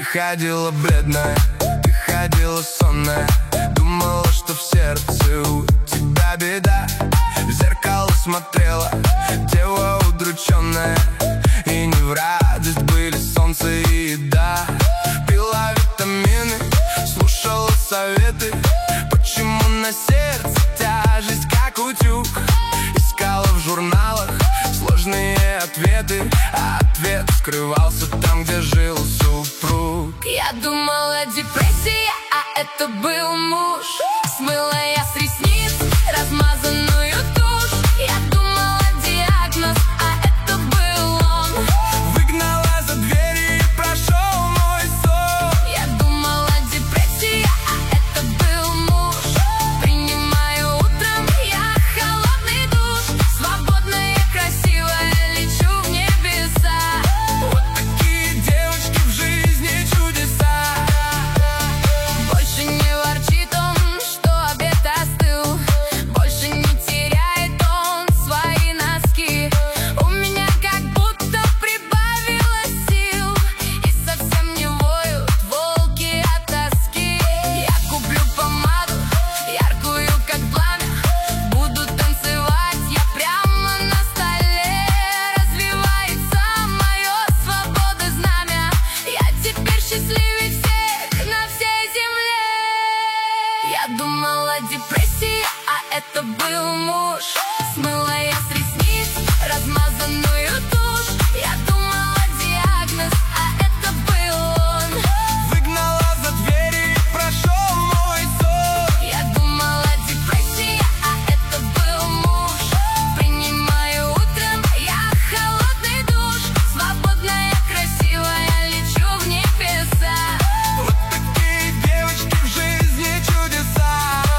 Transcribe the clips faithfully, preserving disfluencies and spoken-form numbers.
ходила бледная, ты ходила сонная, думала, что в сердце у тебя беда. В зеркало смотрела, тело удрученное, и не в радость были солнце и еда. Пила витамины, слушала советы, почему на сердце тяжесть, как утюг. Искала в журналах сложные ответы, а ответ скрывался там, где жил супруг. Я думала, депрессия, а это был муж. Смыла я с ресниц размазанную тушь. Я думала, диагноз, а это был он. Выгнала за двери и прошел мой сон. Я думала, депрессия, а это был муж. Принимаю утром я холодный душ. Свободная, красивая, лечу в небеса. Вот такие девочки в жизни чудеса. Больше не ворчит он, что обед остыл. Больше не теряет он свои носки. У меня как будто прибавилось сил, и совсем не воют волки от тоски. Я куплю помаду, яркую как пламя, буду танцевать я прямо на столе. Развивается мое свободы знамя, я теперь счастливей всех на всей земле. Я думала, депрессия, а это был муж. Смыла я с ресниц размазанную тушь. Я думала, диагноз, а это был он. Выгнала за двери и прошел мой сон. Я думала, депрессия, а это был муж. Принимаю утром я холодный душ. Свободная, красивая, лечу в небеса. Вот такие девочки в жизни чудеса.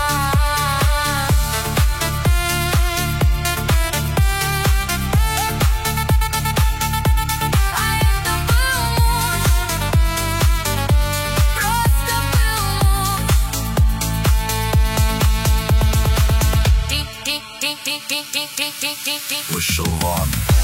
А это был муж. Просто был муж. Вышел вон.